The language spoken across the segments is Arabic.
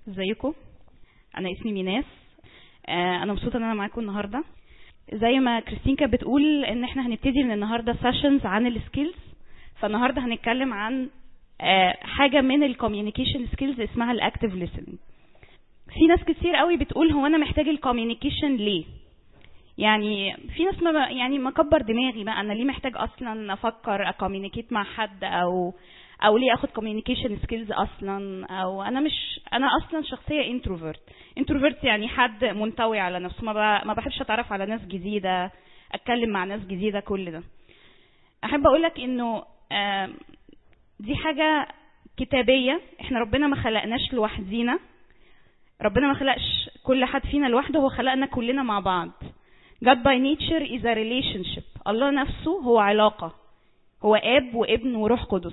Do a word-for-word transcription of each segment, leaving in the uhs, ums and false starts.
ازيكم؟ انا اسمي ميناس. انا مبسوطه ان انا معاكم النهارده. زي ما كريستين كانت بتقول ان احنا هنبتدي من النهارده سيشنز عن السكيلز، فالنهارده هنتكلم عن حاجه من الكوميونيكيشن سكيلز اسمها الاكتيف listening. في ناس كتير قوي بتقول هو انا محتاج الكوميونيكيشن ليه؟ يعني في ناس ما يعني ما كبر دماغي بقى، انا ليه محتاج اصلا افكر اكوميونيكيت مع حد، او او ليه اخد كوميونيكيشن سكيلز اصلا، او انا مش انا اصلا شخصيه انتروفيرت. انتروفيرت يعني حد منطوي على نفسه، ما ما بحبش اتعرف على ناس جديده، اتكلم مع ناس جديده. كل ده احب اقول لك انه دي حاجه كتابيه. احنا ربنا ما خلقناش لوحدينا، ربنا ما خلقش كل حد فينا لوحده، هو خلقنا كلنا مع بعض. God by nature is a relationship. الله نفسه هو علاقة، هو آب وابن وروح قدس.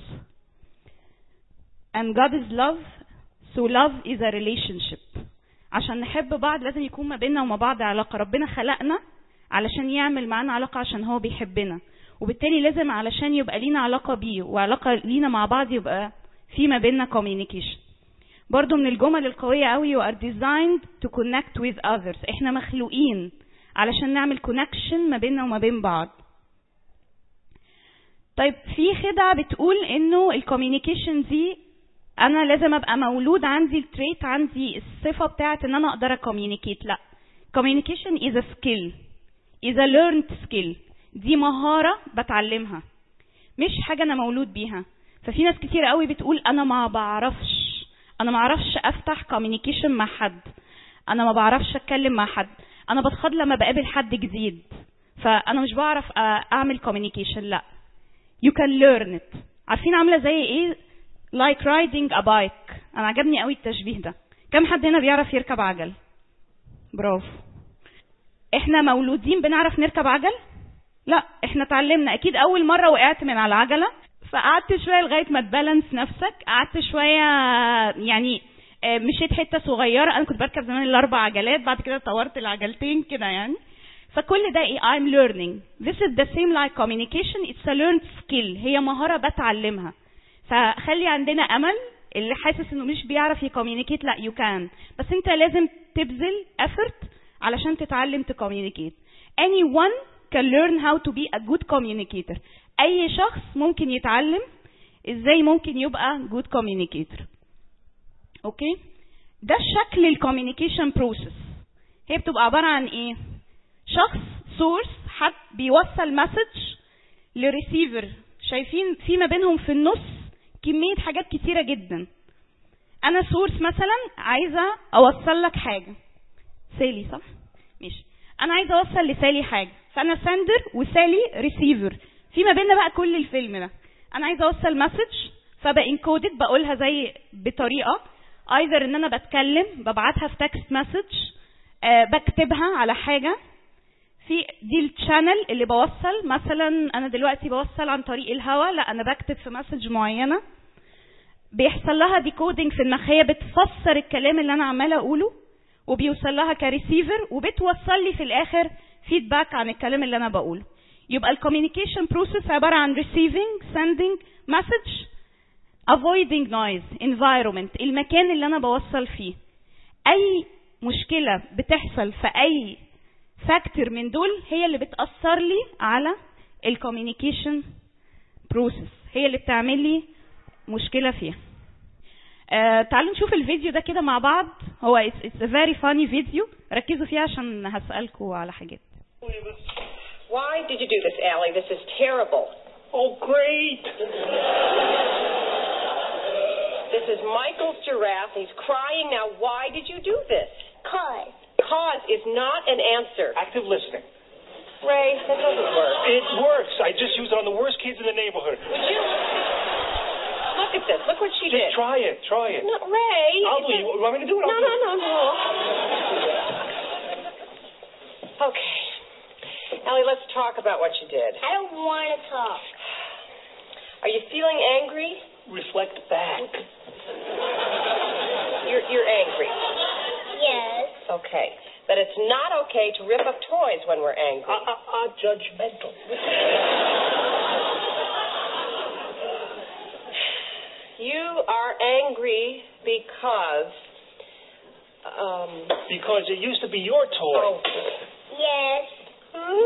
And God is love, so love is a relationship. عشان نحب بعض لازم يكون ما بيننا وما بعض علاقة. ربنا خلقنا علشان يعمل معنا علاقة عشان هو بيحبنا، وبالتالي لازم علشان يبقى لينا علاقة بيه وعلاقة لينا مع بعض يبقى في ما بيننا communication. برضو من الجمل القوية قوي و are designed to connect with others. احنا مخلوقين علشان نعمل connection ما بيننا وما بين بعض. طيب في خدعة بتقول انه الكوميونيكيشن دي انا لازم ابقى مولود عندي التريت، عندي الصفة بتاعت ان انا اقدر اكوميونيكيت. لا، communication is a skill, is a learned skill. دي مهارة بتعلمها، مش حاجة انا مولود بيها. ففي ناس كتير قوي بتقول انا ما بعرفش انا ما بعرفش افتح كوميونيكيشن مع حد، انا ما بعرفش اتكلم مع حد، انا بتخض لما بقابل حد جديد، فانا مش بعرف اعمل كوميونيكيشن. لا، you can learn it. عارفين عامله زي ايه؟ like riding a bike. انا عجبني قوي التشبيه ده. كم حد هنا بيعرف يركب عجل؟ برافو. احنا مولودين بنعرف نركب عجل؟ لا، احنا اتعلمنا. اكيد اول مره وقعت من على العجله، فقعدت شويه لغايه ما تبالانس نفسك، قعدت شويه يعني مشيت حته صغيره. انا كنت بركب زمان الاربع عجلات، بعد كده طورت العجلتين كده يعني. فكل ده ايه؟ I'm learning. This is the same like communication. It's a learned skill. هي مهاره بتعلمها. فخلي عندنا امل. اللي حاسس انه مش بيعرف يكوميونيكيت، لا you can، بس انت لازم تبذل effort علشان تتعلم تكوميونيكيت. Anyone can learn how to be a good communicator. اي شخص ممكن يتعلم ازاي ممكن يبقى good communicator. اوكي، ده شكل الكوميونيكيشن بروسيس. هي بتبقى عباره عن ايه؟ شخص سورس، حد بيوصل مسج لريسيفر. شايفين في ما بينهم في النص كميه حاجات كتيره جدا. انا سورس مثلا عايزه اوصل لك حاجه، سالي صح؟ ماشي، انا عايزه اوصل لسالي حاجه، فانا سندر وسالي ريسيفر. في ما بيننا بقى كل الفيلم ده. انا عايزه اوصل مسج فبقى انكودد، بقولها زي بطريقه ايذر ان انا بتكلم ببعتها في تكست مسج، أه بكتبها على حاجه. في دي الشانل اللي بوصل. مثلا انا دلوقتي بوصل عن طريق الهواء، لا انا بكتب في مسج معينه بيحصل لها ديكودنج في المخيه، بتفسر الكلام اللي انا عماله اقوله وبيوصل لها كريسيفر، وبتوصل لي في الاخر فيدباك عن الكلام اللي انا بقوله. يبقى الكوميونيكيشن بروسيس عباره عن receiving, sending message, avoiding noise, environment. المكان اللي انا بوصل فيه. اي مشكله بتحصل في اي فاكتور من دول هي اللي بتاثر لي على الكوميونيكيشن بروسيس، هي اللي بتعمل لي مشكله فيها. آه تعالوا نشوف الفيديو ده كده مع بعض. هو it's, it's a very funny فيديو، ركزوا فيه عشان هسألكم على حاجات. Why did you do this, Allie? This is terrible. Oh, great. This is Michael's giraffe. He's crying now. Why did you do this? Cause. Cause is not an answer. Active listening. Ray, that doesn't work. It works. I just use it on the worst kids in the neighborhood. Would you? Look at this. Look what she just did. Just try it. Try it. No, Ray. I'll do it. You want me to do it? I'll no, do no, it. no, no, no. Okay. Allie, let's talk about what you did. I don't want to talk. Are you feeling angry? Reflect back. You're, you're angry. Yes. Okay. But it's not okay to rip up toys when we're angry. Uh, uh, uh, judgmental. You are angry because um... Because it used to be your toy. Oh. Yes. Hmm? I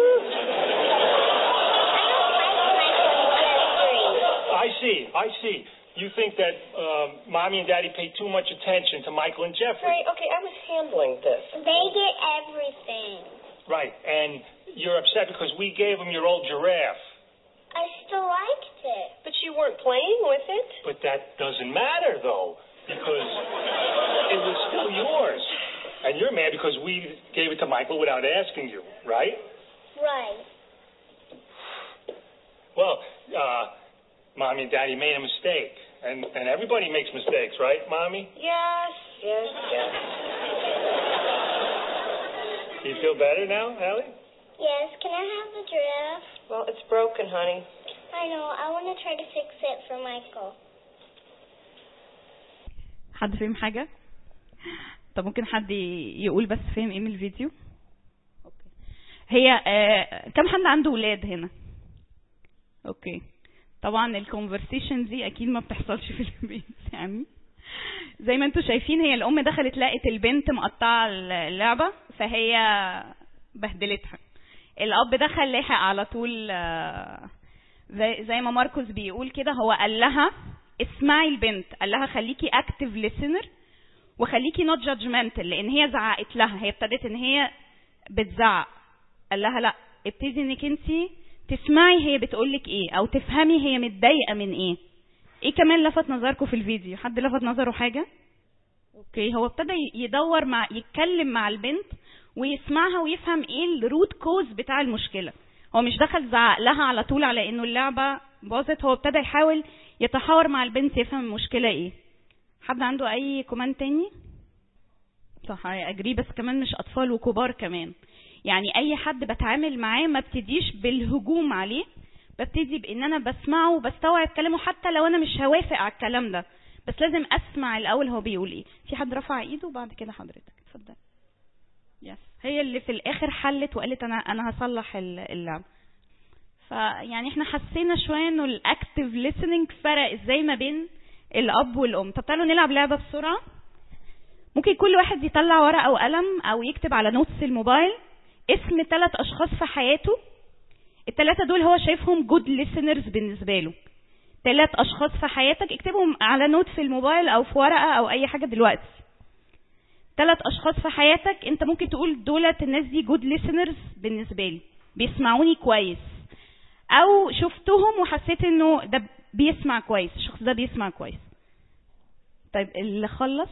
don't like Michael and Jeffrey. I see, I see. You think that um, Mommy and Daddy pay too much attention to Michael and Jeffrey. Right, okay, I was handling this. They get everything. Right, and you're upset because we gave them your old giraffe. I still liked it. But you weren't playing with it. But that doesn't matter, though, because it was still yours. And you're mad because we gave it to Michael without asking you, right? Right. Well, uh, Mommy and Daddy made a mistake. And, and everybody makes mistakes, right, Mommy? Yes, yes, yes. Do you feel better now, Allie? Yes, can I have the giraffe? Well, it's broken, honey. I know, I want to try to fix it for Michael. حد فهم حاجة؟ طب ممكن حد يقول بس فهم ايه من الفيديو؟ اوكي. هي آه كم حد عنده ولاد هنا؟ اوكي. طبعا الكونفرسيشن دي اكيد ما بتحصلش في البيت يعني. زي ما انتم شايفين هي الام دخلت لقت البنت مقطعه اللعبه فهي بهدلتها. الاب دخل لحق على طول زي زي ما ماركوس بيقول كده، هو قال لها اسمعي البنت، قال لها خليكي اكتيف ليسنر وخليكي نوت جادجمنتال، لان هي زعقت لها، هي ابتدت ان هي بتزعق. قال لها لا، ابتدي انك انت تسمعي هي بتقولك ايه او تفهمي هي متضايقه من ايه. ايه كمان لفت نظركم في الفيديو؟ حد لفت نظره حاجه؟ اوكي. هو ابتدى يدور مع يتكلم مع البنت ويسمعها ويفهم ايه الروت كوز بتاع المشكله. هو مش دخل زعق لها على طول على انه اللعبه باظت، هو ابتدى يحاول يتحاور مع البنت يفهم المشكله ايه. حد عنده اي كومنت تاني؟ صح، اجري، بس كمان مش اطفال وكبار كمان. يعني اي حد بتعامل معاه ما ابتديش بالهجوم عليه، ببتدي بان انا بسمعه وبستوعب كلامه حتى لو انا مش هوافق على الكلام ده، بس لازم اسمع الاول هو بيقول ايه. في حد رفع ايده وبعد كده حضرتك اتفضل. يس، هي اللي في الاخر حلت وقالت انا انا هصلح اللعبه. فيعني احنا حسينا شويه انه الاكتيف listening فرق ازاي ما بين الاب والام. طب تعالوا نلعب لعبه بسرعه. ممكن كل واحد يطلع ورقه وقلم او يكتب على نوتس الموبايل اسم ثلاث اشخاص في حياته، الثلاثه دول هو شايفهم جود listeners بالنسبه له. ثلاث اشخاص في حياتك اكتبهم على نوت في الموبايل او في ورقه او اي حاجه دلوقتي. ثلاث اشخاص في حياتك انت ممكن تقول دولت الناس دي جود listeners بالنسبه لي، بيسمعوني كويس، او شفتهم وحسيت انه ده بيسمع كويس، الشخص ده بيسمع كويس. طيب اللي خلص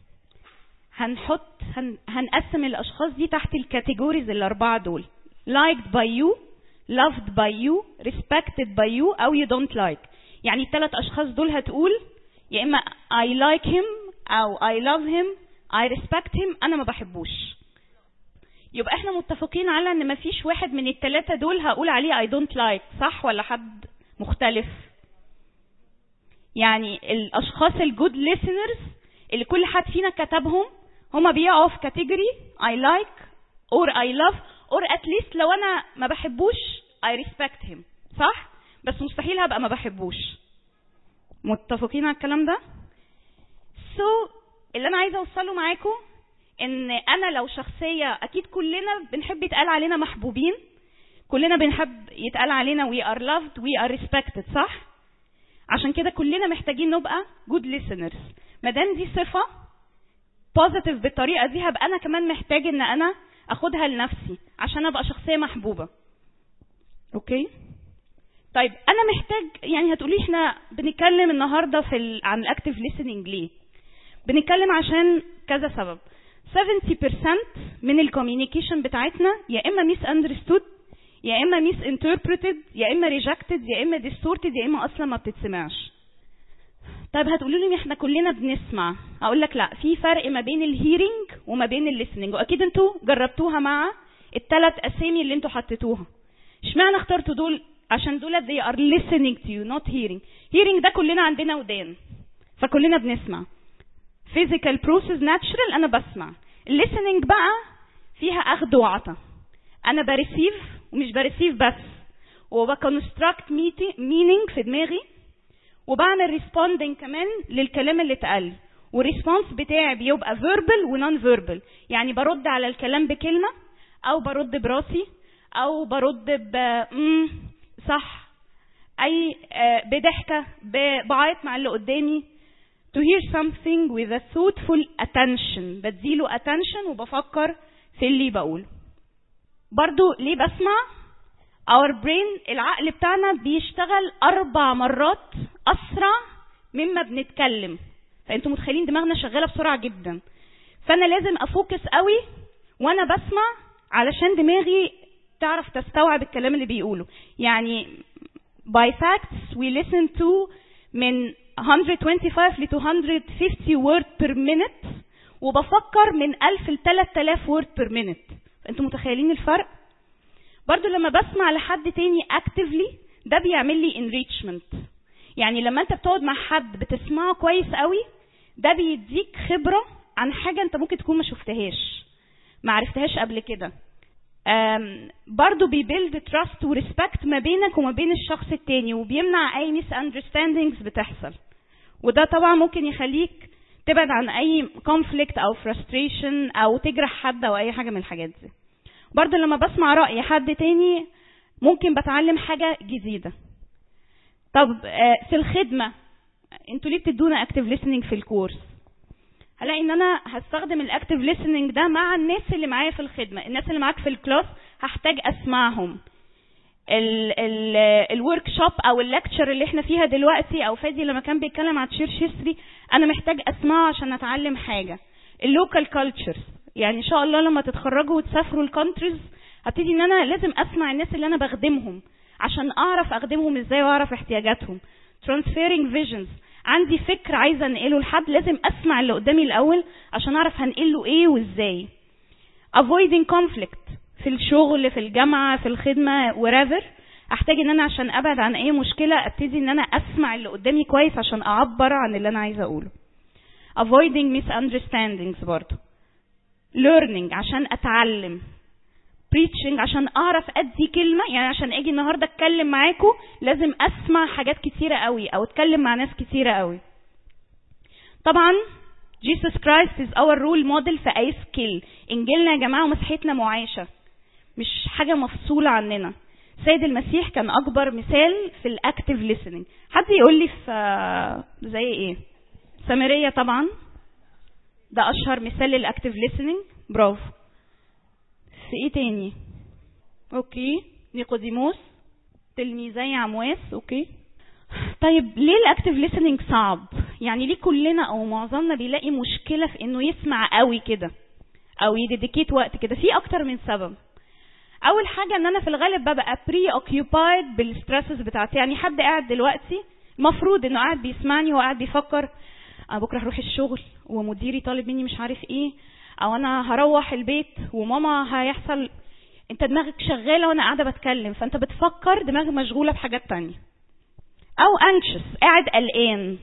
هنحط هن هنقسم الاشخاص دي تحت الكاتيجوريز الاربعه دول: liked by you, loved by you, respected by you او you don't like. يعني الثلاث اشخاص دول هتقول يا اما I like him او I love him, I respect him، انا ما بحبوش. يبقى احنا متفقين على ان ما فيش واحد من الثلاثه دول هقول عليه I don't like، صح ولا حد مختلف؟ يعني الاشخاص الجود listeners اللي كل حد فينا كتبهم هما بيقعوا في كاتيجوري I like or I love or at least لو انا ما بحبوش I respect him، صح؟ بس مستحيل هبقى ما بحبوش. متفقين على الكلام ده؟ so اللي انا عايزه اوصله معاكم ان انا لو شخصيه، اكيد كلنا بنحب يتقال علينا محبوبين، كلنا بنحب يتقال علينا we are loved we are respected، صح؟ عشان كده كلنا محتاجين نبقى good listeners. ما دام دي صفه بوزيتيف بالطريقه دي، هبقى انا كمان محتاج ان انا اخدها لنفسي عشان ابقى شخصيه محبوبه. اوكي؟ طيب انا محتاج، يعني هتقولي احنا بنتكلم النهارده في ال... عن الاكتيف listening ليه؟ بنتكلم عشان كذا سبب. سبعين بالمية من الكوميونيكيشن بتاعتنا يا اما ميس اندرستود، يا اما ميس انتربريتد، يا اما ريجكتد، يا اما ديستورتد، يا اما اصلا ما بتتسمعش. طيب هتقولوا لي احنا كلنا بنسمع، اقول لك لا، في فرق ما بين الهيرنج وما بين الليسننج، واكيد انتوا جربتوها مع الثلاث اسامي اللي انتوا حطيتوها. اشمعنى اخترتوا دول؟ عشان دول they are listening to you not hearing. hearing ده كلنا عندنا ودان فكلنا بنسمع. physical process natural انا بسمع. listening بقى فيها اخذ وعطا، انا بريسيف ومش بريسيف بس، وبكونستراكت meaning في دماغي، وبعمل responding كمان للكلام اللي اتقال، والريسبونس بتاعي بيبقى فيربال ونون فيربال، يعني برد على الكلام بكلمه او برد براسي او برد ب امم صح، اي بضحكه، بعيط مع اللي قدامي. to hear something with a thoughtful attention، بديله attention وبفكر في اللي بقوله. برضو ليه بسمع؟ our brain، العقل بتاعنا بيشتغل اربع مرات اسرع مما بنتكلم، فانتوا متخيلين دماغنا شغاله بسرعه جدا. فانا لازم افوكس قوي وانا بسمع علشان دماغي تعرف تستوعب الكلام اللي بيقوله. يعني by facts we listen to من one hundred twenty-five ل two hundred fifty word per minute، وبفكر من ألف ل ثلاثة آلاف word per minute. انتوا متخيلين الفرق؟ برضو لما بسمع لحد تاني actively ده بيعمل لي enrichment، يعني لما انت بتقعد مع حد بتسمعه كويس قوي ده بيديك خبرة عن حاجة انت ممكن تكون ما شفتهاش ما عرفتهاش قبل كده. برضو بيبيلد trust و respect ما بينك وما بين الشخص التاني، وبيمنع اي misunderstandings بتحصل، وده طبعا ممكن يخليك تبعد عن اي conflict او frustration او تجرح حد او اي حاجة من الحاجات دي. برضو لما بسمع رأي حد تاني ممكن بتعلم حاجة جديدة. طب في الخدمة انتوا ليه بتدونا active listening في الكورس؟ هلاقي ان انا هستخدم الاكتيف listening ده مع الناس اللي معايا في الخدمة. الناس اللي معاك في الكلاس هحتاج اسمعهم. الورك شوب او اللكتشر اللي احنا فيها دلوقتي، او فادي لما كان بيتكلم عن تشيرش هيستوري، انا محتاج اسمعه عشان اتعلم حاجة. اللوكال كالتشرز، يعني ان شاء الله لما تتخرجوا وتسافروا الكونتريز هبتدي ان انا لازم اسمع الناس اللي انا بخدمهم عشان اعرف اخدمهم ازاي واعرف احتياجاتهم. transferring visions، عندي فكر عايزه انقله لحد، لازم اسمع اللي قدامي الاول عشان اعرف هنقله ايه وازاي. avoiding conflict في الشغل، في الجامعه، في الخدمه، wherever، احتاج ان انا عشان ابعد عن اي مشكله ابتدي ان انا اسمع اللي قدامي كويس عشان اعبر عن اللي انا عايزه اقوله. avoiding misunderstandings برضه. learning عشان اتعلم. preaching عشان اعرف ادي كلمه، يعني عشان اجي النهارده اتكلم معاكم لازم اسمع حاجات كتيره قوي او اتكلم مع ناس كتيره قوي. طبعا Jesus Christ is our role model في اي سكيل. انجيلنا يا جماعه ومسيحيتنا معاشه، مش حاجه مفصوله عننا. سيد المسيح كان اكبر مثال في الاكتيف listening. حد يقول لي في زي ايه؟ سامريه طبعا، ده اشهر مثال للاكتيف listening. برافو. في ايه تاني؟ اوكي، نيقوديموس، تلميذي عمواس. اوكي، طيب ليه الاكتيف ليسننج صعب؟ يعني ليه كلنا او معظمنا بيلاقي مشكله في انه يسمع قوي كده او يديديكيت وقت كده؟ في اكتر من سبب. اول حاجه ان انا في الغالب ببقى بري اوكيوبايد بالستريسز بتاعتي. يعني حد قاعد دلوقتي المفروض انه قاعد بيسمعني وقاعد بيفكر انا بكره هروح الشغل ومديري طالب مني مش عارف ايه، او انا هروح البيت وماما هيحصل. انت دماغك شغاله وانا قاعده بتكلم، فانت بتفكر، دماغك مشغوله بحاجات تانية. او anxious، قاعد قلقان،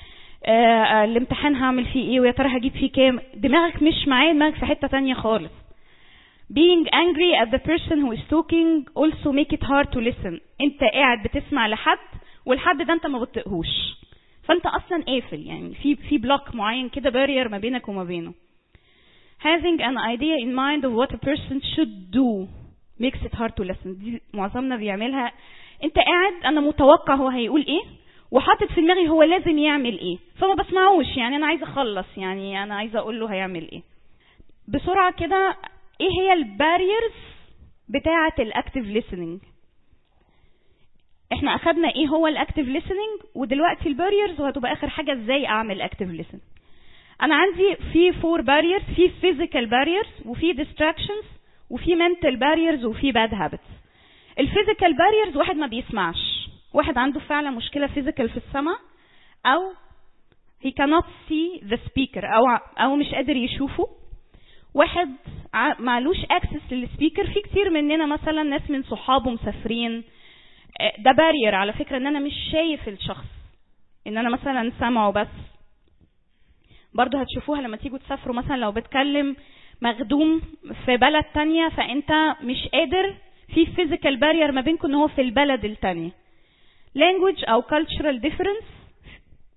آه الامتحان هعمل فيه ايه ويا ترى هجيب فيه كام، دماغك مش معايا، دماغك في حته تانية خالص. being angry at the person who is talking also make it hard to listen. انت قاعد بتسمع لحد والحد ده انت ما بتطيقهوش، فانت اصلا قافل، يعني في في بلوك معين كده، بارير ما بينك وما بينه. having an idea in mind of what a person should do makes it hard to listen. دي معظمنا بيعملها. انت قاعد انا متوقع هو هيقول ايه وحاطط في دماغي هو لازم يعمل ايه، فما بسمعوش. يعني انا عايزه اخلص، يعني انا عايزه اقول له هيعمل ايه بسرعه كده. ايه هي الباريرز بتاعه الاكتيف listening؟ احنا اخدنا ايه هو الاكتيف listening، ودلوقتي الباريرز، وهتبقى اخر حاجه ازاي اعمل اكتيف listening. انا عندي في فور باريرز، في physical barriers وفي distractions وفي mental barriers وفي bad habits. الفيزيكال barriers واحد ما بيسمعش، واحد عنده فعلا مشكله فيزيكال في السمع، او he cannot see the speaker، او او مش قادر يشوفه. واحد معلوش access للسبيكر. في كتير مننا مثلا ناس من صحابه مسافرين، ده بارير على فكره، ان انا مش شايف الشخص، ان انا مثلا سامعه بس. برضو هتشوفوها لما تيجوا تسافروا، مثلا لو بتكلم مخدوم في بلد تانية فانت مش قادر، في physical barrier ما بينكم ان هو في البلد التانية. language او cultural difference،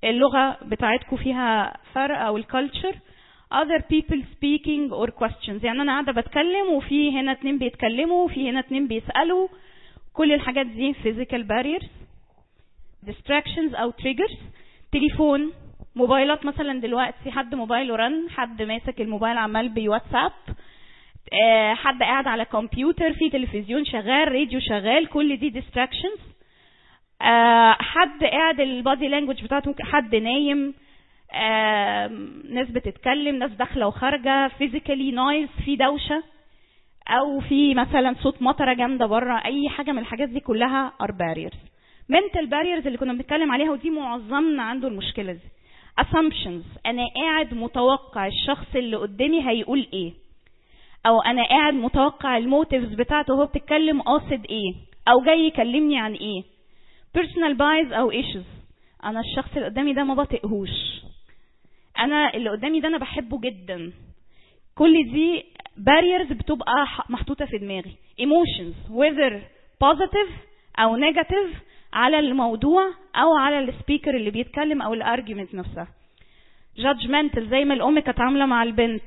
اللغة بتاعتكم فيها فرق أو الكالتشر. other people speaking or questions، يعني أنا قاعدة بتكلم وفي هنا اتنين بيتكلموا وفي هنا اتنين بيسألوا. كل الحاجات دي physical barriers. distractions أو triggers، تليفون، موبايلات مثلا دلوقتي حد موبايله رن، حد ماسك الموبايل عمال بواتساب، أه حد قاعد على كمبيوتر، في تلفزيون شغال، راديو شغال، كل دي distractions. أه حد قاعد البادي لانجوج بتاعته، حد نايم، أه ناس بتتكلم، ناس داخله وخارجه، physically noise، في دوشه، او في مثلا صوت مطره جامده بره. اي حاجه من الحاجات دي كلها are barriers. mental barriers اللي كنا بنتكلم عليها، ودي معظمنا عنده المشكله دي. assumptions، انا قاعد متوقع الشخص اللي قدامي هيقول ايه، او انا قاعد متوقع الموتيفز بتاعته وهو بتتكلم قاصد ايه، او جاي يكلمني عن ايه. personal bias او issues، انا الشخص اللي قدامي ده ما بطيقهوش، انا اللي قدامي ده انا بحبه جدا. كل دي barriers بتبقى محطوطه في دماغي. emotions whether positive او negative على الموضوع او على السبيكر اللي بيتكلم او الارجيومنت نفسها. judgmental، زي ما الام كانت عامله مع البنت،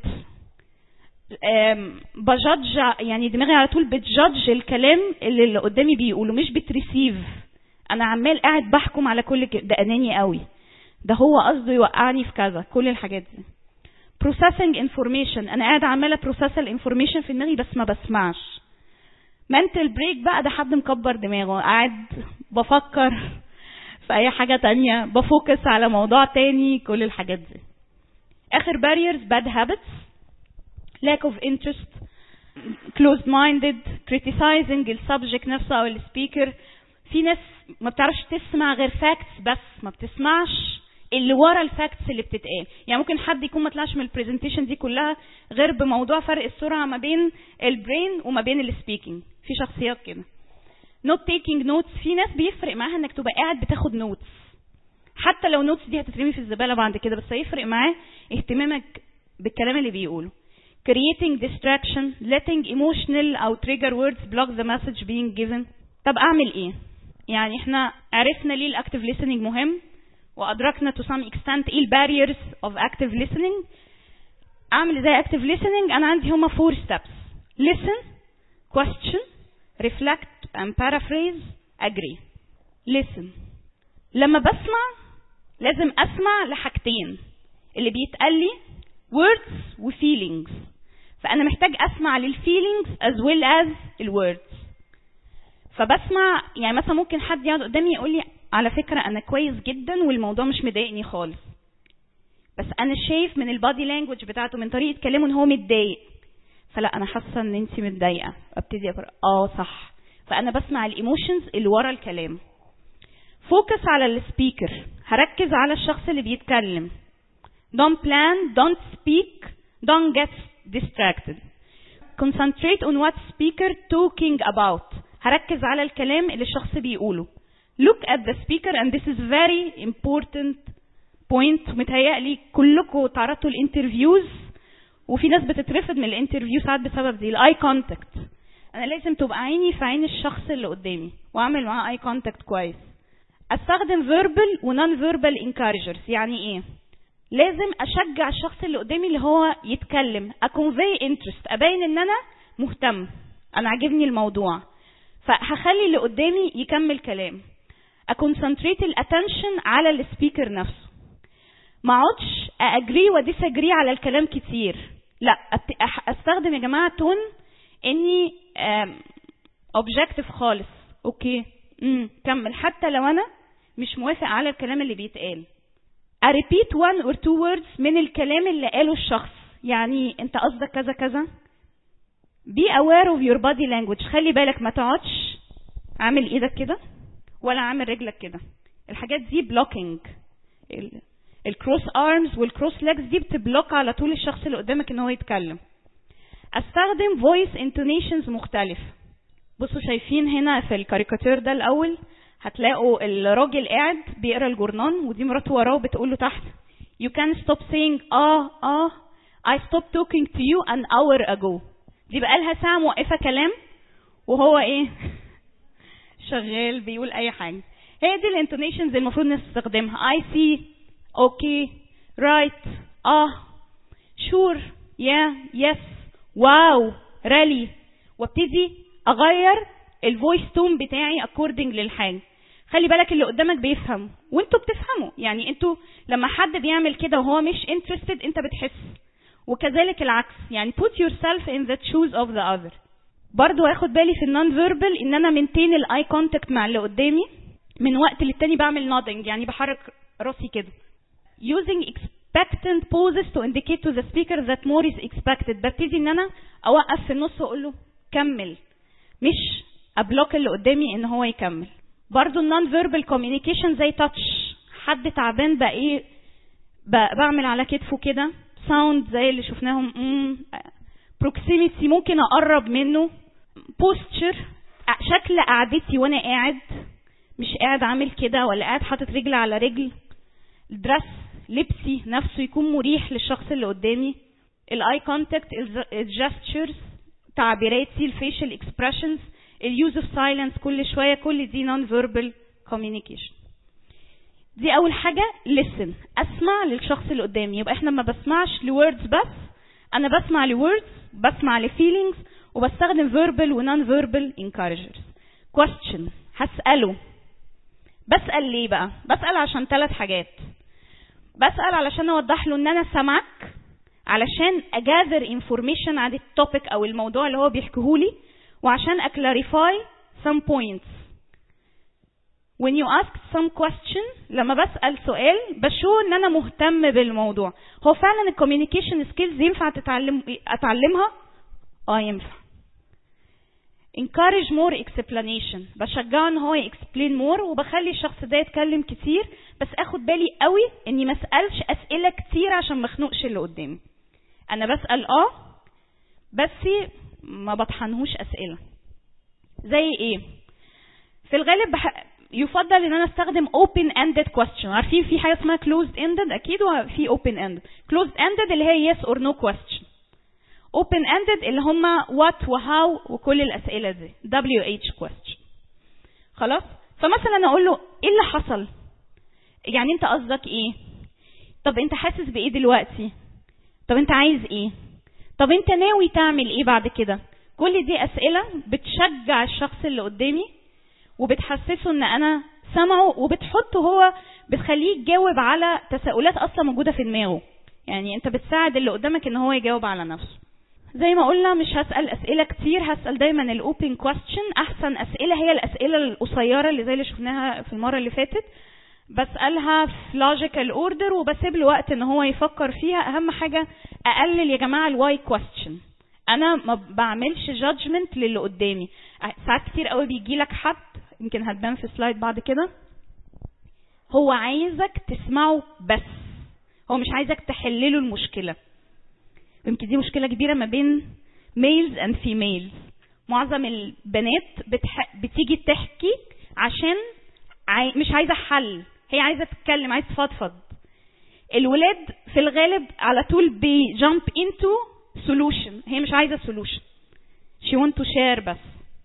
بجادج، يعني دماغي على طول بتجادج الكلام اللي اللي قدامي بيقوله، مش بتريسيف. انا عمال قاعد بحكم على كل ك... ده اناني قوي، ده هو قصده يوقعني في كذا. كل الحاجات دي. processing information، انا قاعد عماله بروسس الانفورميشن في دماغي بس ما بسمعش. mental break بقى، ده حد مكبر دماغه، قاعد بفكر في اي حاجه تانية، بفوكس على موضوع تاني. كل الحاجات دي. اخر barriers bad habits، lack of interest، closed minded، criticizing السبجكت نفسه او السبيكر. في ناس ما بتعرفش تسمع غير فاكتس بس، ما بتسمعش اللي ورا الفاكتس اللي بتتقال. يعني ممكن حد يكون ما طلعش من البرزنتيشن دي كلها غير بموضوع فرق السرعه ما بين البرين وما بين السبيكينج. في شخصيات كده. not taking notes، في ناس بيفرق معاها انك تبقى قاعد بتاخد نوتس، حتى لو نوتس دي هتترمي في الزباله بعد كده، بس هيفرق معاه اهتمامك بالكلام اللي بيقوله. creating distraction، letting emotional او trigger words block the message being given. طب اعمل ايه؟ يعني احنا عرفنا ليه الاكتيف listening مهم، وادركنا to some extent ايه الباريرز of active listening. اعمل ازاي active listening؟ انا عندي هما four steps: listen، question، reflect and paraphrase، agree. listen، لما بسمع لازم اسمع لحاجتين اللي بيتقال لي، words و feelings. فانا محتاج اسمع للفيلينجز as well as الwords. فبسمع، يعني مثلا ممكن حد يقعد قدامي يقول لي على فكره انا كويس جدا والموضوع مش مضايقني خالص، بس انا شايف من البادي لانجوج بتاعته، من طريقه كلامه، ان هو متضايق. فلا انا حاسه ان انت متضايقه، ابتدي اقرا اه صح. فانا بسمع الايموشنز اللي ورا الكلام. فوكس على السبيكر، هركز على الشخص اللي بيتكلم. don't plan، don't speak، don't get distracted. concentrate on what speaker talking about، هركز على الكلام اللي الشخص بيقوله. look at the speaker and this is very important point. متهيألي كلكم تعرضتوا الانترفيوز، وفي ناس بتترفض من الانترفيو ساعات بسبب دي. الاي كونتاكت، انا لازم تبقى عيني في عين الشخص اللي قدامي واعمل معاه اي كونتاكت كويس. استخدم verbal و non verbal encouragers. يعني ايه؟ لازم اشجع الشخص اللي قدامي اللي هو يتكلم، اconvey interest، ابين ان انا مهتم، انا عاجبني الموضوع، فهخلي اللي قدامي يكمل كلام. اكونسنتريت الاتنشن على السبيكر نفسه، ما اقعدش اجري وديسجري على الكلام كتير. لا، استخدم يا جماعه تون اني اوبجكتيف خالص. اوكي امم كمل، حتى لو انا مش موافق على الكلام اللي بيتقال. I repeat one or two words من الكلام اللي قاله الشخص. يعني انت قصدك كذا كذا. be aware of your body language. خلي بالك ما تقعدش عامل ايدك كده ولا عامل رجلك كده. الحاجات دي blocking. الكروس arms والكروس legs دي بتبلوك على طول الشخص اللي قدامك ان هو يتكلم. استخدم voice intonations مختلف. بصوا شايفين هنا في الكاريكاتير ده الاول هتلاقوا الراجل قاعد بيقرا الجورنان ودي مراته وراه بتقول له تحت you can stop saying اه اه I stopped talking to you an hour ago. دي بقالها ساعة موقفة كلام وهو ايه شغال بيقول اي حاجة. هي دي الانتونيشنز المفروض نستخدمها. I see اوكي رايت اه شور يا يس واو رالي، وابتدي اغير الفويس تون بتاعي اكوردنج للحاجه. خلي بالك اللي قدامك بيفهم وانتوا بتفهموا، يعني انتوا لما حد بيعمل كده وهو مش interested انت بتحس، وكذلك العكس، يعني put yourself in the shoes of the other. برضو هاخد بالي في النون فيربال ان انا منتين الاي كونتاكت مع اللي قدامي، من وقت للتاني بعمل nodding يعني بحرك راسي كده. using expectant poses to indicate to the speaker that more is expected. ببتدي ان انا اوقف في النص واقول له كمل، مش ابلوك اللي قدامي ان هو يكمل. برضو النون فيربال كوميونيكيشن زي تاتش، حد تعبان بقى ايه بعمل على كتفه كده، ساوند زي اللي شفناهم، بروكسيميتي ممكن اقرب منه، بوستشر شكل قعدتي وانا قاعد، مش قاعد عامل كده ولا قاعد حاطط رجل على رجل، الدرس لبسي نفسه يكون مريح للشخص اللي قدامي، الاي كونتاكت، الجستشرز تعبيراتي، الفيشل اكسبريشنز، اليوز اوف سايلنس كل شويه، كل دي نون فيربال كوميونيكيشن. دي اول حاجه listen، اسمع للشخص اللي قدامي. يبقى احنا ما بسمعش لوردز بس، انا بسمع لوردز، بسمع لفيلينجز، وبستخدم فيربال ونون فيربال encouragers. question، هساله. بسال ليه بقى؟ بسال عشان ثلاث حاجات. بسال علشان اوضح له ان انا سامعك، علشان اجاذر انفورميشن عن التوبيك او الموضوع اللي هو بيحكيهولي، وعشان اكلاريفاي some points. when you ask some question، لما بسأل سؤال بشو ان انا مهتم بالموضوع. هو فعلا الكوميونيكيشن سكيلز ينفع تتعلم اتعلمها؟ اه ينفع. encourage more explanation، بشجعه ان هو explain more، وبخلي الشخص ده يتكلم كتير، بس اخد بالي قوي اني ما اسالش اسئله كتير عشان ما اخنقش اللي قدامي. انا بسال اه بس ما بطحنهوش اسئله. زي ايه؟ في الغالب بح... يفضل ان انا استخدم open ended question. عارفين في حاجه اسمها closed ended اكيد، وفي open ended. closed ended اللي هي yes or no question. open ended اللي هم what و how وكل الاسئله دي W H question. خلاص؟ فمثلا اقول له ايه اللي حصل؟ يعني انت قصدك ايه؟ طب انت حاسس بايه دلوقتي؟ طب انت عايز ايه؟ طب انت ناوي تعمل ايه بعد كده؟ كل دي اسئله بتشجع الشخص اللي قدامي، وبتحسسه ان انا سامعه، وبتحطه هو، بتخليه يجاوب على تساؤلات اصلا موجوده في دماغه. يعني انت بتساعد اللي قدامك ان هو يجاوب على نفسه. زي ما قلنا مش هسال اسئله كتير، هسال دايما الاوبن كويستشن. احسن اسئله هي الاسئله القصيره اللي زي اللي شفناها في المره اللي فاتت، بسالها في لوجيكال اوردر وبسيب له وقت ان هو يفكر فيها. اهم حاجه اقلل يا جماعه الواي كويستشن. انا ما بعملش جادجمنت للي قدامي. ساعات كتير قوي بيجي لك حد، يمكن هتبان في سلايد بعد كده، هو عايزك تسمعه بس، هو مش عايزك تحلله المشكله. يمكن دي مشكله كبيره ما بين males and females. معظم البنات بتح... بتيجي تحكي عشان عاي... مش عايزه حل، هي عايزه تتكلم، عايزه تفضفض. الولاد في الغالب على طول بي jump into solution، هي مش عايزه solution، she want to share بس.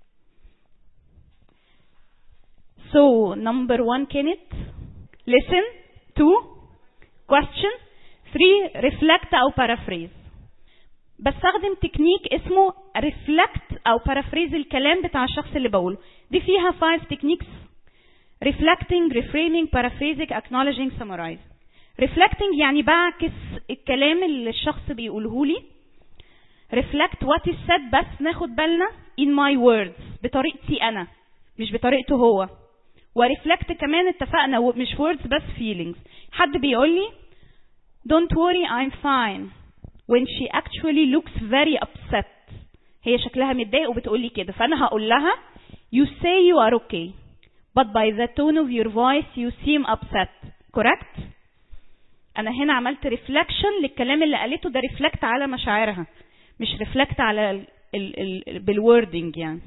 So number one كانت listen, two question, three reflect أو paraphrase. بستخدم تكنيك اسمه reflect أو paraphrase الكلام بتاع الشخص اللي بقوله. دي فيها five techniques: reflecting, reframing, paraphrasing, acknowledging, summarize. reflecting يعني بعكس الكلام اللي الشخص بيقوله لي. reflect what is said، بس ناخد بالنا in my words، بطريقتي أنا مش بطريقته هو. ورeflect كمان اتفقنا مش words بس feelings. حد بيقول لي don't worry I'm fine when she actually looks very upset، هي شكلها متضايق وبتقول لي كده، فأنا هقول لها you say you are okay but by the tone of your voice you seem upset. correct؟ أنا هنا عملت reflection للكلام اللي قالته، ده reflect على مشاعرها مش reflect على ال ال ال بالwording يعني.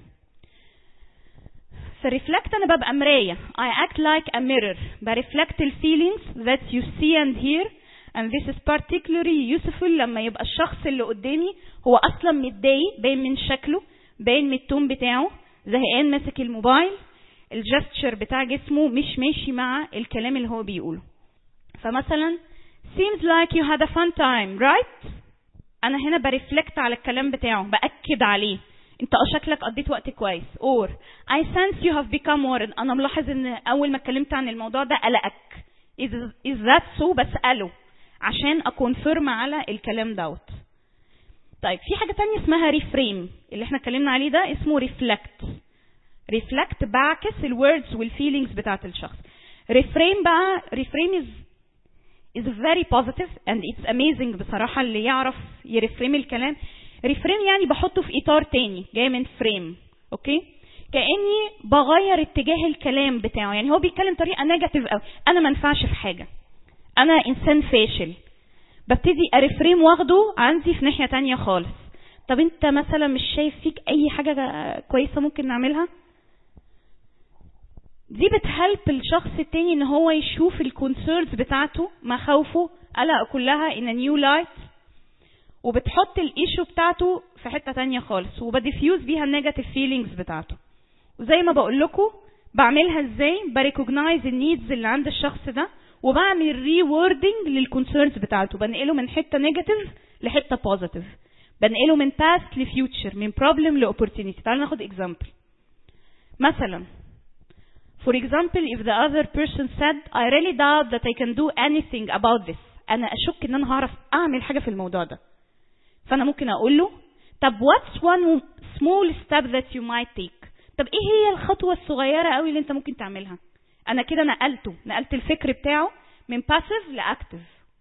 فريفلكت أنا ببقى مراية. I act like a mirror، برفلكت ال feelings that you see and hear and this is particularly useful لما يبقى الشخص اللي قدامي هو أصلا متضايق، باين من شكله، باين من التون بتاعه، زهقان ماسك الموبايل، الجستشر بتاع جسمه مش ماشي مع الكلام اللي هو بيقوله. فمثلا seems like you had a fun time right. انا هنا برفلكت على الكلام بتاعه، باكد عليه انت شكلك قضيت وقت كويس. or I sense you have become worried. انا ملاحظ ان اول ما اتكلمت عن الموضوع ده قلقك. is, is that so؟ بس قاله عشان اكونفيرم على الكلام دوت. طيب في حاجة تانية اسمها ريفريم، اللي احنا اتكلمنا عليه ده اسمه ريفلكت. ريفلكت بعكس الوردز والفيلينجز بتاعت الشخص. ريفريم بقى ريفريم is is very positive and it's amazing بصراحة اللي يعرف يرفريم الكلام. ريفريم يعني بحطه في اطار تاني جاي من فريم، اوكي؟ كأني بغير اتجاه الكلام بتاعه. يعني هو بيتكلم طريقة نيجاتيف قوي، انا ما ينفعش في حاجة، انا انسان فاشل، ببتدي ارفريم واخده عندي في ناحية تانية خالص. طب انت مثلا مش شايف فيك اي حاجة كويسة ممكن نعملها؟ دي بتهلب الشخص التاني ان هو يشوف الكونسيرنز بتاعته، مخاوفه، قلقه كلها in a new light، وبتحط الايشو بتاعته في حتة تانية خالص، وبديفيوز بيها النيجاتيف فيلينجز بتاعته. وزي ما بقول لكم بعملها ازاي، بريكوجنايز النيدز اللي عند الشخص ده، وبعمل ري ووردنج للكونسيرنز بتاعته، بنقله من حتة نيجاتيف لحتة بوزيتيف، بنقله من باست لفيوتشر، من بروبلم لاوبورتونيتي. تعالوا ناخد اكزامبل. مثلا for example if the other person said I really doubt that I can do anything about this. انا اشك ان انا هعرف اعمل حاجة في الموضوع ده. فانا ممكن اقول له طب what's one small step that you might take. طب ايه هي الخطوة الصغيرة قوي اللي انت ممكن تعملها؟ انا كده نقلته، نقلت الفكر بتاعه من passive لأكتف.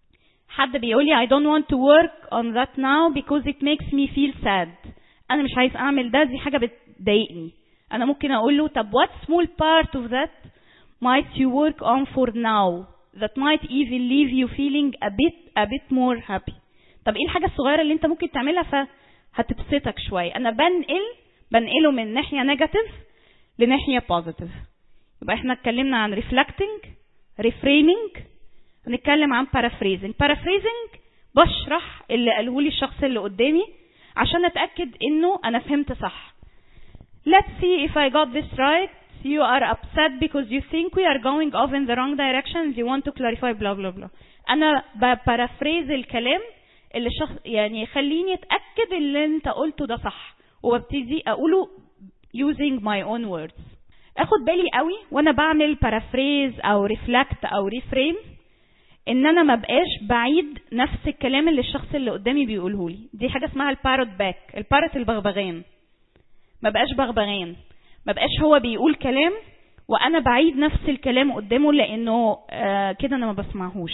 حد بيقول لي I don't want to work on that now because it makes me feel sad. انا مش عايز اعمل ده، دي حاجة بتضايقني. انا ممكن اقول له طب what small part of that might you work on for now that might even leave you feeling a bit a bit more happy. طب ايه الحاجة الصغيرة اللي انت ممكن تعملها فهتبسطك شوية؟ انا بنقل بنقله من ناحية نيجاتيف لناحية بوزيتيف. يبقى احنا اتكلمنا عن reflecting، reframing، ونتكلم عن paraphrasing. paraphrasing بشرح اللي قاله لي الشخص اللي قدامي عشان اتأكد انه انا فهمت صح. Let's see if I got this right. You are upset because you think we are going off in the wrong direction and you want to clarify blah blah blah. أنا ببارافريز الكلام اللي الشخص يعني يخليني أتأكد اللي أنت قلته ده صح، وببتدي أقوله using my own words. أخد بالي قوي وأنا بعمل بارافريز أو ريفلكت أو ريفريم إن أنا ما بقاش بعيد نفس الكلام اللي الشخص اللي قدامي بيقوله لي. دي حاجة اسمها الباروت باك، الباروت البغبغان. ما بقاش بغبغان، ما بقاش هو بيقول كلام وانا بعيد نفس الكلام قدامه، لانه آه كده انا ما بسمعهوش.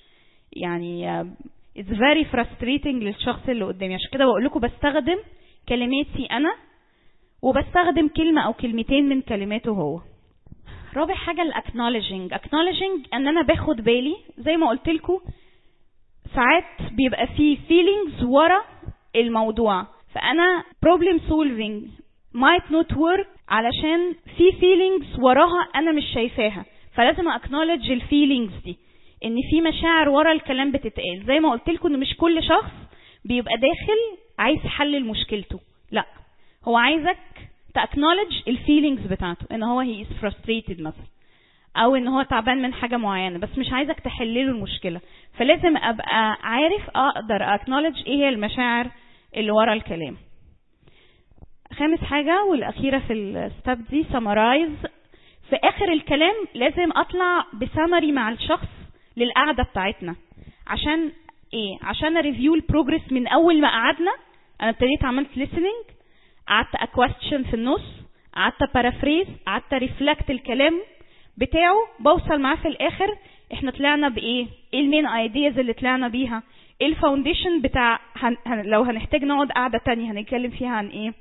يعني آه it's very frustrating للشخص اللي قدامي. عشان كده بقول لكم بستخدم كلماتي انا، وبستخدم كلمة او كلمتين من كلماته هو. رابع حاجة الاكنولجينج. اكنولجينج ان انا باخد بالي زي ما قلت لكم ساعات بيبقى فيه feelings ورا الموضوع، فانا problem solving might not work علشان في feelings وراها انا مش شايفاها، فلازم acknowledge ال feelings دي، ان في مشاعر ورا الكلام بتتقال. زي ما قلت لكم ان مش كل شخص بيبقى داخل عايز حل لمشكلته، لا، هو عايزك تacknowledge ال feelings بتاعته، ان هو he is frustrated مثلا، او ان هو تعبان من حاجة معينة، بس مش عايزك تحل له المشكلة. فلازم ابقى عارف اقدر acknowledge ايه هي المشاعر اللي ورا الكلام. خامس حاجة والأخيرة في الستاب دي summarize. في آخر الكلام لازم أطلع بسامري مع الشخص للقعدة بتاعتنا. عشان إيه؟ عشان ريفيو البروجرس من أول ما قعدنا. أنا ابتديت عملت listening، قعدت a question في النص، قعدت paraphrase، قعدت reflect الكلام بتاعه، بوصل معاه في الآخر إحنا طلعنا بإيه؟ إيه المين ideas اللي طلعنا بيها؟ إيه الفاونديشن بتاع هن... هن... لو هنحتاج نقعد قعدة تانية هنتكلم فيها عن إيه؟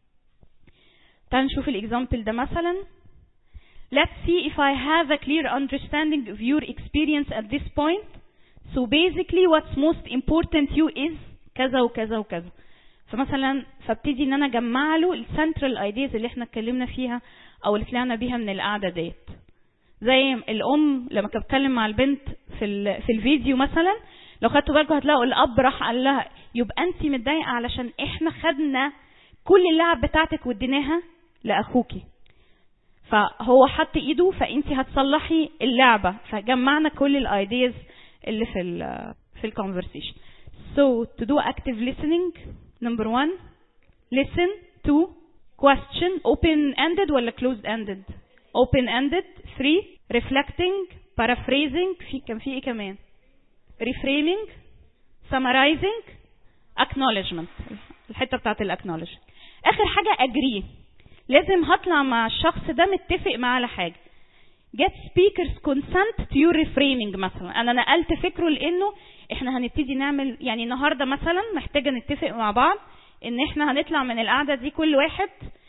تعال نشوف الإكزامبل ده مثلا. Let's see if I have a clear understanding of your experience at this point. So basically what's most important to you is كذا وكذا وكذا. فمثلا فابتدي ان انا اجمع له السنترال ايديز اللي احنا اتكلمنا فيها او اللي طلعنا بيها من القعده ديت. زي الام لما كانت بتتكلم مع البنت في في الفيديو مثلا، لو خدتوا بالكم هتلاقوا الاب راح قال لها يبقى انت متضايقه علشان احنا خدنا كل اللعب بتاعتك واديناها لاخوكي، فهو حط ايده فانت هتصلحي اللعبه، فجمعنا كل الايديز اللي في ال في الconversation. So to do active listening, number one, listen. Two, question, open-ended ولا closed-ended? Open-ended. Three, reflecting, paraphrasing. في كان في ايه كمان؟ reframing, summarizing, acknowledgement. الحته بتاعت الاكنولج. اخر حاجه agree. لازم هطلع مع الشخص ده متفق معاه على حاجه. get speakers consent to your reframing. مثلا انا نقلت فكره لانه احنا هنبتدي نعمل يعني النهارده مثلا محتاجه نتفق مع بعض ان احنا هنطلع من القعده دي كل واحد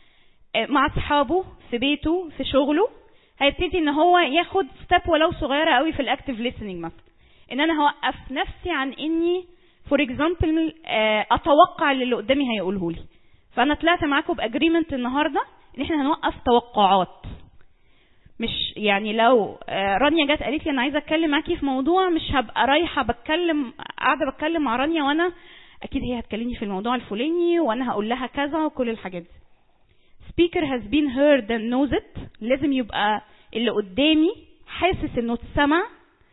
مع اصحابه في بيته في شغله هيبتدي ان هو ياخد ستيب ولو صغيره قوي في الاكتيف listening. مثلا ان انا هوقف نفسي عن اني فور اكزامبل اتوقع اللي, اللي قدامي هيقوله لي. فانا طلعت معاكم باجريمنت النهارده ان احنا هنوقف توقعات. مش يعني لو رانيا جت قالت لي انا عايزه اتكلم معاكي في موضوع، مش هبقى رايحه بتكلم قاعده بتكلم مع رانيا وانا اكيد هي هتكلمني في الموضوع الفلاني وانا هقول لها كذا وكل الحاجات دي. speaker has been heard and knows it. لازم يبقى اللي قدامي حاسس انه اتسمع،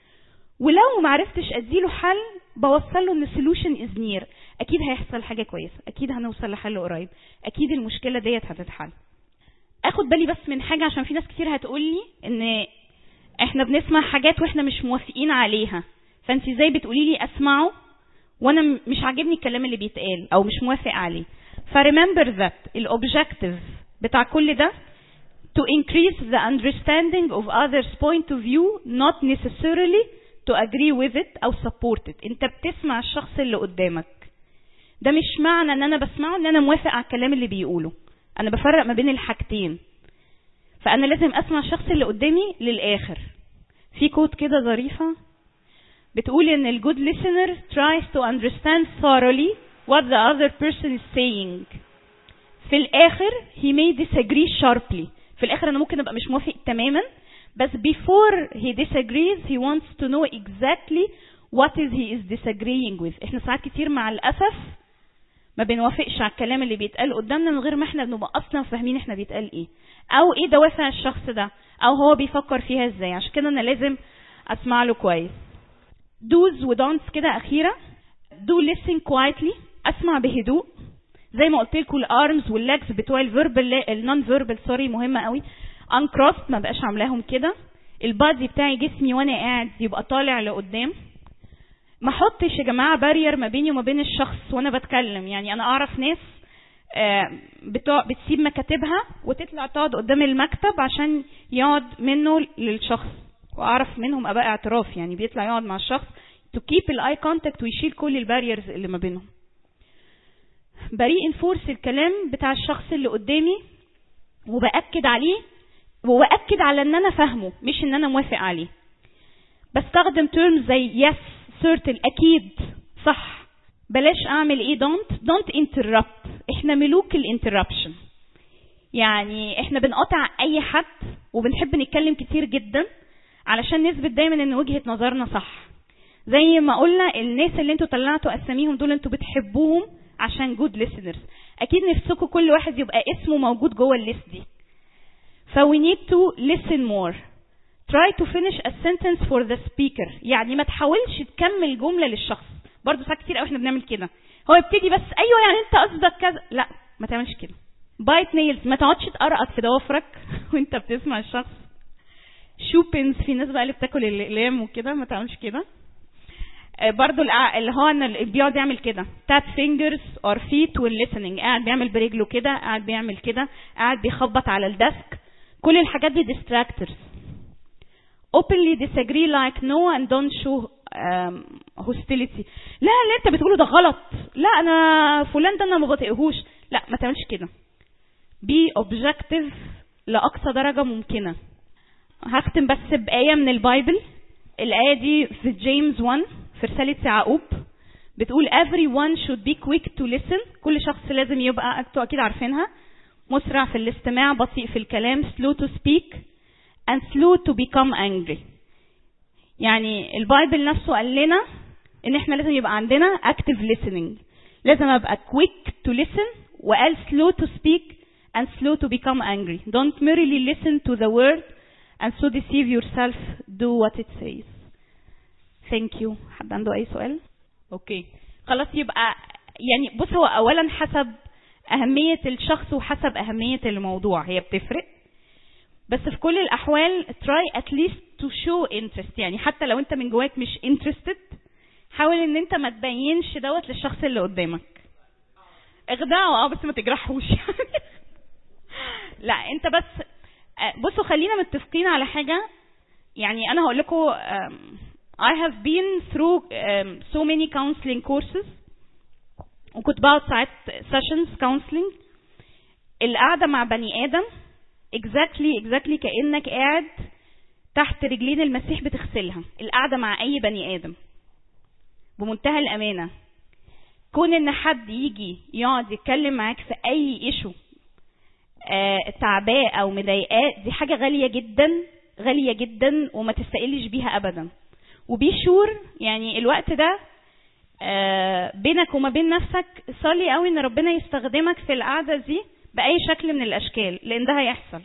ولو ما عرفتش اديله حل بوصل له ان solution is near. اكيد هيحصل حاجه كويسه، اكيد هنوصل لحل قريب، اكيد المشكله ديت هتتحل. اخد بالي بس من حاجه عشان في ناس كتير هتقول لي ان احنا بنسمع حاجات واحنا مش موافقين عليها، فانت ازاي بتقولي لي اسمعه وانا مش عاجبني الكلام اللي بيتقال او مش موافق عليه؟ فريمبر ذات الاوبجكتيف بتاع كل ده to increase the understanding of others point of view, not necessarily to agree with it او support it. انت بتسمع الشخص اللي قدامك، ده مش معنى ان انا بسمعه ان انا موافق على الكلام اللي بيقوله. انا بفرق ما بين الحاجتين، فانا لازم اسمع الشخص اللي قدامي للاخر. في كود كده ظريفه بتقول ان ال good listener tries to understand thoroughly what the other person is saying. في الاخر he may disagree sharply. في الاخر انا ممكن ابقى مش موافق تماما، بس before he disagrees he wants to know exactly what is he is disagreeing with. احنا ساعات كتير مع الاسف ما بنوافقش على الكلام اللي بيتقال قدامنا من غير ما احنا بنبقى اصلا فاهمين احنا بيتقال ايه او ايه دوافع الشخص ده او هو بيفكر فيها ازاي. عشان كده انا لازم اسمع له كويس. do's و don'ts كده اخيره. do listen quietly. اسمع بهدوء زي ما قلت لكم. الارمز والليجز بتوع الفيربال النون فيربال سوري مهمه قوي. uncrossed ما بقاش عاملاهم كده. البادي بتاعي جسمي وانا قاعد يبقى طالع لقدام. ما احطش يا جماعه بارير ما بيني وما بين الشخص وانا بتكلم. يعني انا اعرف ناس بتوع بتسيب مكاتبها وتطلع تقعد قدام المكتب عشان يقعد منه للشخص، واعرف منهم اباء اعتراف يعني بيطلع يقعد مع الشخص to keep الاي كونتاكت ويشيل كل الباريرز اللي ما بينهم. بري انفورس الكلام بتاع الشخص اللي قدامي وباكد عليه وباكد على ان انا فاهمه مش ان انا موافق عليه. بستخدم terms زي yes certain اكيد صح. بلاش اعمل ايه don't don't interrupt. احنا ملوك الانتربشن. يعني احنا بنقطع اي حد وبنحب نتكلم كتير جدا علشان نثبت دايما ان وجهة نظرنا صح. زي ما قلنا الناس اللي انتوا طلعتوا اساميهم دول انتوا بتحبوهم عشان good listeners. اكيد نفسكم كل واحد يبقى اسمه موجود جوه الليست دي. ف we need to listen more. try to finish a sentence for the speaker. يعني ما تحاولش تكمل جملة للشخص. برضو ساعات كتير قوي احنا بنعمل كده. هو يبتدي بس ايوه يعني انت قصدك كذا. لا ما تعملش كده. bite nails. ما تقعدش تقرقط في ضوافرك وانت بتسمع الشخص. shoe pins. في ناس بقى اللي بتاكل الاقلام وكده ما تعملش كده. برضو اللي هو ان اللي بيقعد يعمل كده tap fingers or feet when listening. قاعد بيعمل برجله كده، قاعد بيعمل كده، قاعد بيخبط على الديسك. كل الحاجات دي distractors. openly disagree like no and don't show um, hostility. لا اللي انت بتقوله ده غلط. لا انا فلان ده انا ما بطيقهوش. لا ما تعملش كده. be objective لاقصى درجة ممكنة. هختم بس بآية من البايبل. الآية دي في جيمس واحد في رسالة يعقوب بتقول everyone should be quick to listen. كل شخص لازم يبقى انتوا اكيد عارفينها مسرع في الاستماع، بطيء في الكلام، slow to speak and slow to become angry. يعني البايبل نفسه قال لنا ان احنا لازم يبقى عندنا active listening. لازم ابقى quick to listen وقال slow to speak and slow to become angry. Don't merely listen to the word and so deceive yourself. Do what it says. ثانك يو. حد عنده اي سؤال؟ اوكي خلاص. يبقى يعني بص، هو اولا حسب اهميه الشخص وحسب اهميه الموضوع هي بتفرق، بس في كل الاحوال try at least to show interest. يعني حتى لو انت من جواك مش interested، حاول ان انت ما تبينش دوت للشخص اللي قدامك. اخدعه اه بس ما تجرحوش. لا انت بس بصوا خلينا متفقين على حاجه. يعني انا هقول لكم um, I have been through um, so many counseling courses، وكنت بقعد ساعات sessions counseling. القعده مع بني ادم exactly exactly كأنك قاعد تحت رجلين المسيح بتغسلها. القعده مع اي بني ادم بمنتهى الامانه، كون ان حد يجي يقعد يتكلم معاك في اي ايشو آه تعباه او مضايقاه، دي حاجه غاليه جدا غاليه جدا وما تستقلش بيها ابدا. وبيشور يعني الوقت ده آه بينك وما بين نفسك، صلي قوي ان ربنا يستخدمك في القعده دي باي شكل من الاشكال، لان ده هيحصل.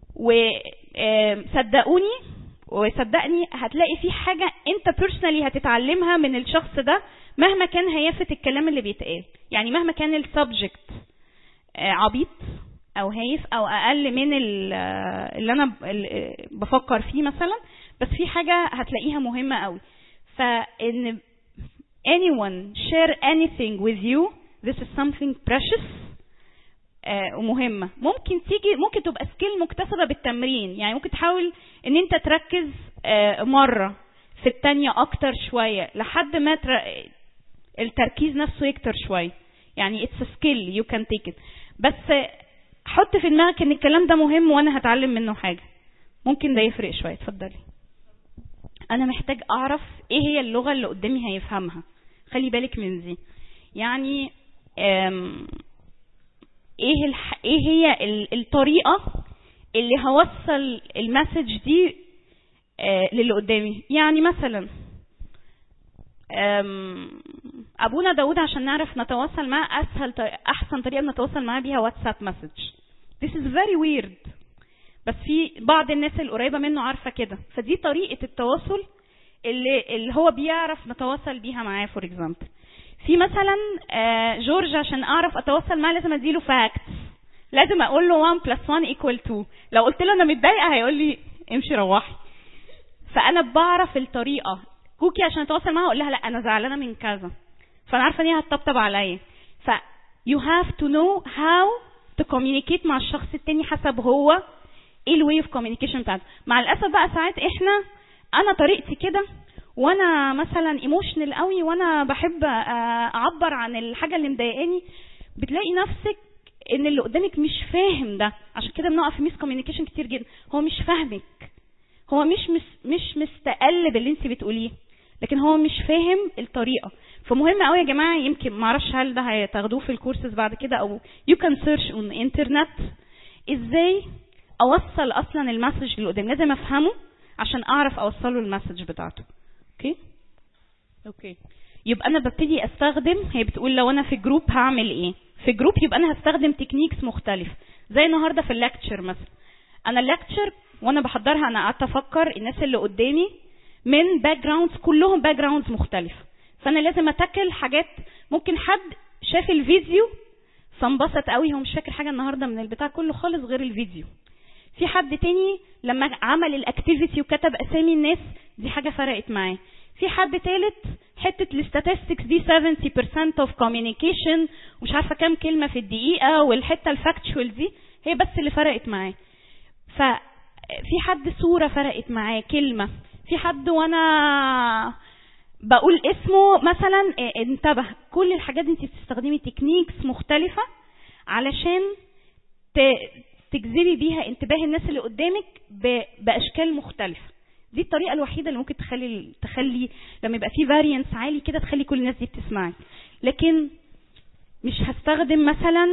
وصدقوني وصدقني هتلاقي في حاجه انت بيرسونالي هتتعلمها من الشخص ده، مهما كان هيافه الكلام اللي بيتقال. يعني مهما كان السبجكت عبيط او هايف او اقل من اللي انا بفكر فيه مثلا، بس في حاجه هتلاقيها مهمه قوي. فان anyone share anything with you, this is something precious آه ومهمه. ممكن تيجي ممكن تبقى سكيل مكتسبه بالتمرين. يعني ممكن تحاول ان انت تركز آه مره في الثانيه اكتر شويه لحد ما تر... التركيز نفسه يكتر شويه. يعني it's a skill you can take it. بس حط في دماغك ان الكلام ده مهم وانا هتعلم منه حاجه، ممكن ده يفرق شويه. اتفضلي. انا محتاج اعرف ايه هي اللغه اللي قدامي هيفهمها. خلي بالك من دي. يعني ايه الح... ايه هي الطريقه اللي هوصل المسج دي آه للي قدامي. يعني مثلا ابونا داود عشان نعرف نتواصل معاه اسهل طريقة احسن طريقه نتواصل معاه بيها واتساب مسج. This is very weird، بس في بعض الناس القريبه منه عارفه كده. فدي طريقه التواصل اللي اللي هو بيعرف نتواصل بيها معاه. فور اكزامبل في مثلا جورج عشان اعرف اتواصل معاه لازم اديله فاكتس، لازم اقول له واحد بلس واحد ايكوال اتنين. لو قلت له انا متضايقه هيقول لي امشي روحي. فانا بعرف الطريقه. كوكي عشان اتواصل معاها اقول لها لا انا زعلانه من كذا، فانا عارفه ان هي هتطبطب عليا. ف you have to know how to communicate مع الشخص التاني حسب هو ايه الواي اوف كوميونيكيشن بتاعته. مع الاسف بقى ساعات احنا انا طريقتي كده وانا مثلا ايموشنال قوي وانا بحب اعبر عن الحاجه اللي مضايقاني، بتلاقي نفسك ان اللي قدامك مش فاهم ده. عشان كده بنقع في ميس كوميونيكيشن كتير جدا. هو مش فاهمك، هو مش مش مش مستقل باللي انت بتقوليه، لكن هو مش فاهم الطريقه. فمهم قوي يا جماعه. يمكن ما اعرفش هل ده هتاخدوه في الكورسز بعد كده او you can search on internet ازاي اوصل اصلا المسج اللي قدامي. لازم افهمه عشان اعرف اوصله المسج بتاعته. اوكي اوكي يبقى انا ببتدي استخدم. هي بتقول لو انا في جروب هعمل ايه في جروب، يبقى انا هستخدم تكنيكس مختلفه. زي النهارده في الليكتشر مثلا، انا الليكتشر وانا بحضرها انا قعدت افكر الناس اللي قدامي من باك جراوندز كلهم باك جراوندز مختلفه، فانا لازم اتاكل حاجات. ممكن حد شاف الفيديو فانبسط قوي، هو مش فاكر حاجه النهارده من البتاع كله خالص غير الفيديو. في حد تاني لما عمل الاكتيفيتي وكتب اسامي الناس دي حاجه فرقت معاه. في حد ثالث حته الستاتستكس دي سبعين بالمية اوف كوميونيكيشن ومش عارفه كام كلمه في الدقيقه، والحته الفاكتشوال دي هي بس اللي فرقت معاه. ففي حد صوره فرقت معاه، كلمه. في حد وانا بقول اسمه مثلا انتبه. كل الحاجات دي انت بتستخدمي تكنيكس مختلفه علشان تجذبي بيها انتباه الناس اللي قدامك باشكال مختلفه. دي الطريقه الوحيده اللي ممكن تخلي تخلي لما يبقى في فاريانس عالي كده تخلي كل الناس دي بتسمعك. لكن مش هستخدم مثلا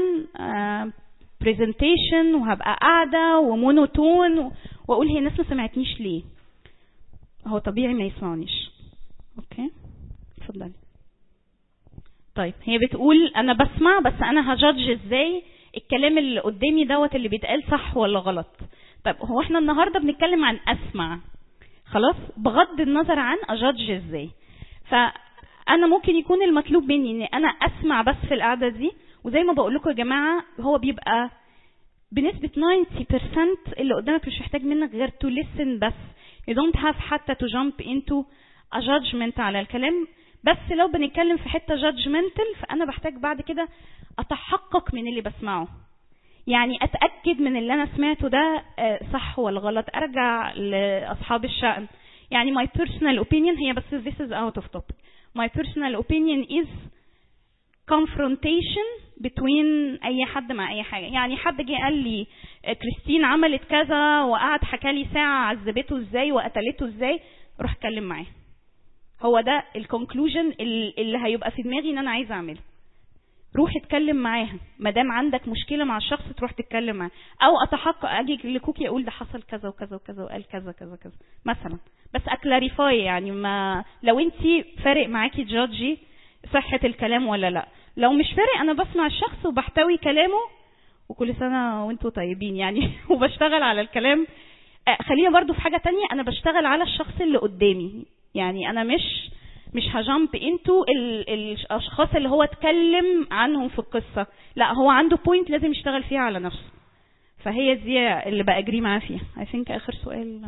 برزنتيشن وهبقى قاعده ومونوتون واقول هي الناس ما سمعتنيش ليه. هو طبيعي ما يسمعونيش. اوكي اتفضلي. طيب هي بتقول انا بسمع بس انا هجادج ازاي الكلام اللي قدامي دوت اللي بيتقال صح ولا غلط. طيب هو احنا النهارده بنتكلم عن اسمع، خلاص، بغض النظر عن اجادج ازاي. فانا ممكن يكون المطلوب مني ان انا اسمع بس في القعده دي، وزي ما بقول لكم يا جماعه هو بيبقى بنسبه تسعين بالمية اللي قدامك مش محتاج منك غير to listen بس. you don't have حتى to jump into a judgment على الكلام. بس لو بنتكلم في حته judgmental فانا بحتاج بعد كده اتحقق من اللي بسمعه، يعني اتاكد من اللي انا سمعته ده صح ولا غلط، ارجع لاصحاب الشأن. يعني my personal opinion هي بس this is out of topic. my personal opinion is confrontation between اي حد مع اي حاجه. يعني حد جه قال لي كريستين عملت كذا وقعد حكى لي ساعه عذبته ازاي وقتلته ازاي، روح اتكلم معاه. هو ده الكونكلوجن اللي هيبقى في دماغي ان انا عايزه اعمله. روح اتكلم معاها، ما دام عندك مشكله مع الشخص تروح تتكلم معاه. او اتحقق اجي لكوكي اقول ده حصل كذا وكذا وكذا وقال كذا كذا كذا مثلا، بس اكلاريفاي. يعني ما لو انت فارق معاكي تجادجي صحه الكلام ولا لا. لو مش فارق انا بسمع الشخص وبحتوي كلامه وكل سنه وانتوا طيبين يعني وبشتغل على الكلام. خلينا برضو في حاجه تانية، انا بشتغل على الشخص اللي قدامي. يعني انا مش مش هجامب انتو الاشخاص اللي هو اتكلم عنهم في القصه، لا هو عنده بوينت لازم يشتغل فيها على نفسه. فهي دي اللي بأجري معاه فيها. I think اخر سؤال.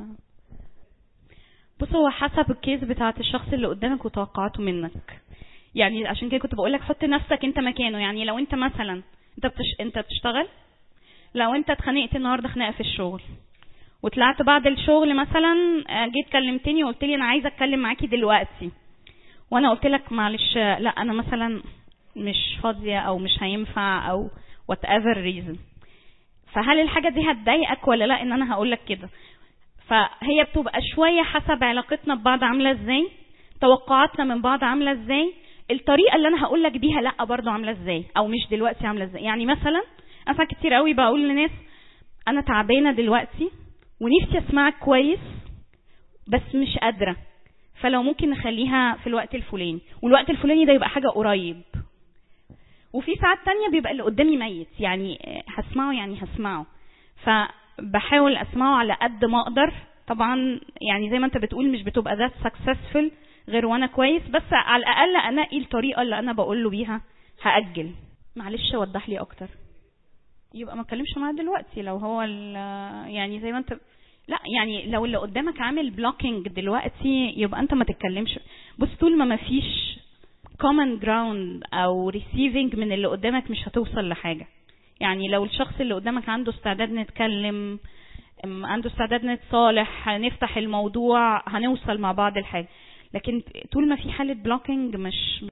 بص هو حسب الكيس بتاعت الشخص اللي قدامك وتوقعاته منك. يعني عشان كده كنت بقولك حط نفسك انت مكانه. يعني لو انت مثلا انت بتش... انت بتشتغل، لو انت اتخانقت النهارده خناقه في الشغل وطلعت بعد الشغل مثلا جيت كلمتني وقلت لي انا عايزه اتكلم معاكي دلوقتي، وانا قلت لك معلش لا انا مثلا مش فاضيه او مش هينفع او whatever reason، فهل الحاجه دي هتضايقك ولا لا ان انا هقول لك كده؟ فهي بتبقى شويه حسب علاقتنا ببعض عامله ازاي، توقعاتنا من بعض عامله ازاي، الطريقه اللي انا هقول لك بيها لا برضو عامله ازاي او مش دلوقتي عامله ازاي. يعني مثلا انا كتير قوي بقول لناس انا تعبانه دلوقتي ونفسي اسمعك كويس بس مش قادره، فلو ممكن نخليها في الوقت الفلاني، والوقت الفلاني ده يبقى حاجه قريب. وفي ساعات تانية بيبقى اللي قدامي ميت، يعني هسمعه يعني هسمعه، فبحاول اسمعه على قد ما اقدر. طبعا يعني زي ما انت بتقول مش بتبقى ذات سكسسفل غير وانا كويس، بس على الاقل انقي الطريقه اللي انا بقول له بيها. هاجل معلش وضح لي اكتر، يبقى ما اتكلمش معاه دلوقتي. لو هو يعني زي ما انت لا يعني لو اللي قدامك عامل بلوكينج دلوقتي يبقى انت ما تتكلمش. بص طول ما ما فيش common ground او receiving من اللي قدامك مش هتوصل لحاجه. يعني لو الشخص اللي قدامك عنده استعداد نتكلم، عنده استعداد نتصالح، هنفتح الموضوع، هنوصل مع بعض الحاجه. لكن طول ما في حاله بلوكينج مش